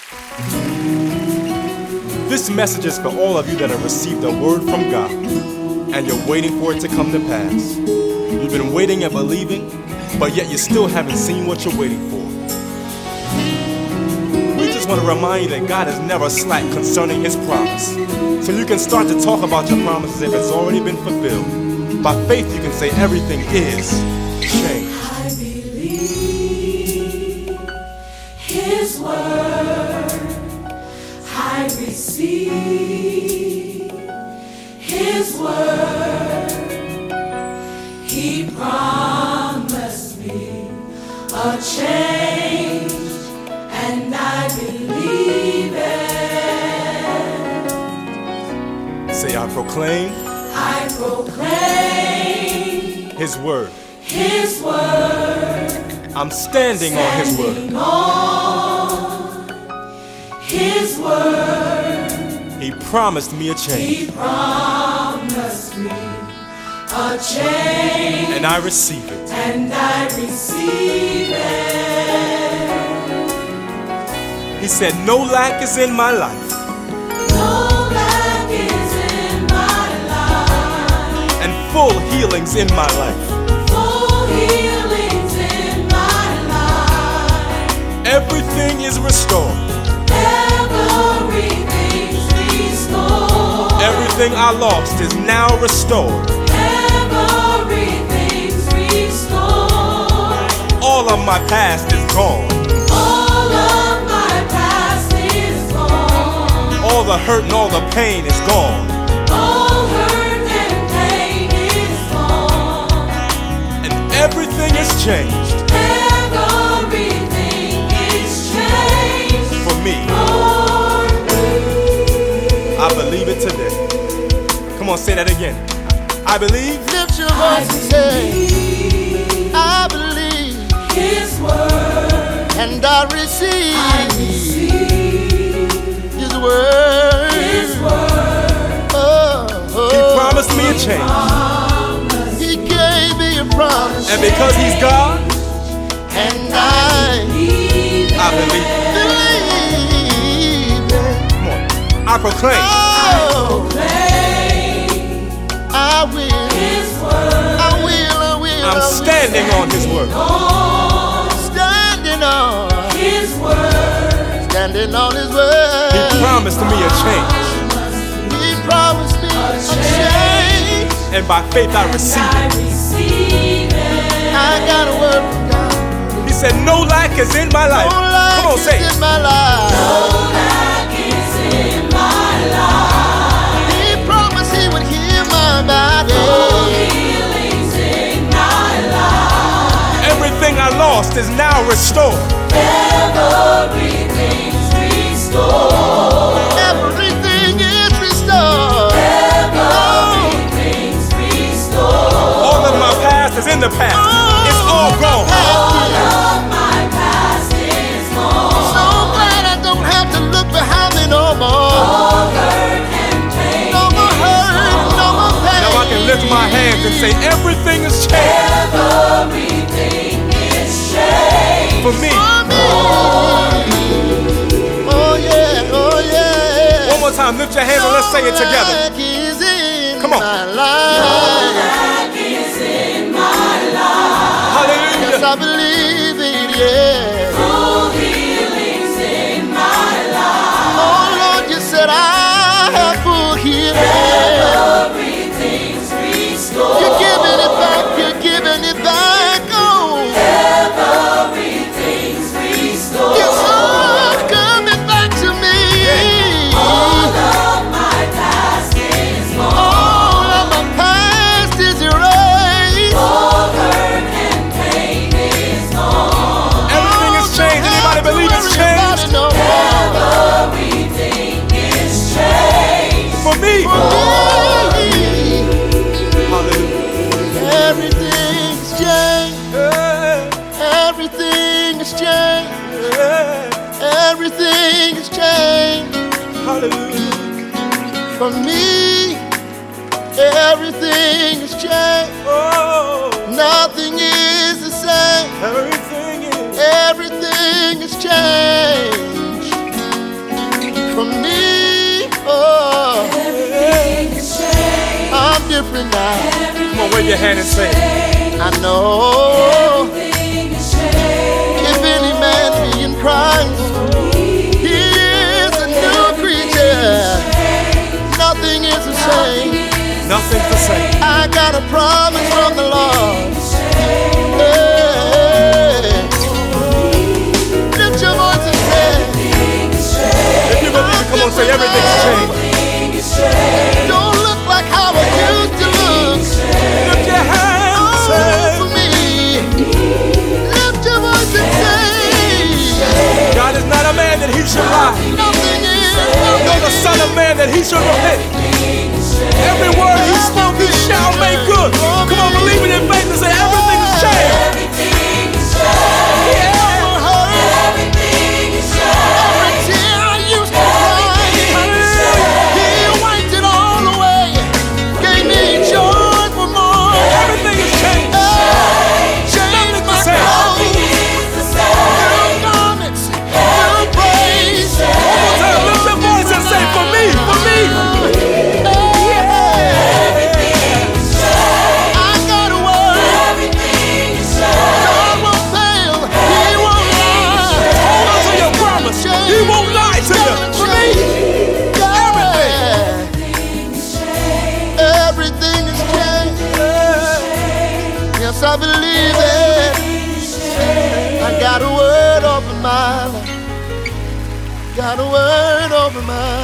This message is for all of you that have received a word from God and you're waiting for it to come to pass. You've been waiting and believing, but yet you still haven't seen what you're waiting for. We just want to remind you that God has never slack concerning His promise. So you can start to talk about your promises if it's already been fulfilled. By faith you can say everything is changed. I believe His word. I receive His word. He promised me a change, and I believe it. Say, I proclaim His word. His word. I'm standing on His word. His word. He promised me a change. He promised me a change. And I receive it. And I receive it. He said, no lack is in my life. No lack is in my life. And full healings in my life. Full healings in my life. Everything is restored. Everything's restored. Everything I lost is now restored. Everything's restored. All of my past is gone. All of my past is gone. All the hurt and all the pain is gone. All hurt and pain is gone. And everything is changed. Everything is changed For me. for me. I believe it today. Come on, say that again. I believe. Lift your voice and say, I believe His word. and I receive His His word. word. He promised me a change. He gave me a promise, And because He's God, and I Believe I believe it. believe it. Come on. I proclaim. Oh, I will. His word. I will. I'm standing on His word. Standing on. His word. Standing on His word. He promised me a change. He promised me a change. And by faith I receive I it. receive it. I got a word from God. He said, no lack is in my life. No lack Come on, say is it. in my life. No lack is in my life. He promised He would heal my body. Full healings in my life. Everything I lost is now restored. Everything's restored. Everything is restored. Everything's restored. All of my past is in the past. It's all gone. All of my past is gone. So glad I don't have to look behind me no more. All hurt and pain No more hurt, no more pain. Now I can lift my hands and say everything is changed Everything is changed for me. Oh yeah, oh yeah. One more time, lift your hands and let's say it together. Lack is in Come on. my life. lack is in my life. Hallelujah. Yes, I believe it, yeah. Full healings in my life. Oh Lord, you said I have full healing. Everything's restored. You're giving it back, you're giving it back. Oh, Everything's restored. it's all coming back to me. All of my past is gone. All of my past is erased. All hurt and pain is gone. Everything is changed. Anybody believe it's changed? No more. Everything is changed For me. For me. Hallelujah. Everything's changed. Everything is changed. Everything is changed. Hallelujah. For me, everything is changed. Oh, Nothing is the same. everything is. Everything is changed. on, wave your hand and say, I know if any man be in Christ, he is a new creature. Nothing is the same. nothing's the same. I got a promise from the Lord. Hey. Lift your voice and say, If you believe it, come on, say everything's changed. don't look like how I used to look. Lift your hands, Oh, say, for me. Lift your voice and say, God is not a man that he should lie, nothing is, nor the son of man that he should repent. Every word he spoke, he shall make good. Come on, believe it in faith and say everything is changed. Yeah. every tear I used to cry, he wiped it all away. Gave me joy for more. Everything is changed. Changed my Nothing clothes. New garments, new praise. One more time, lift your voice and say, for me, for me. I got a word. God won't fail. He won't lie. Hold on to your promise. He won't lie to you. For me. Everything is changed. Yes, I believe it. I got a word over my life. Got a word over my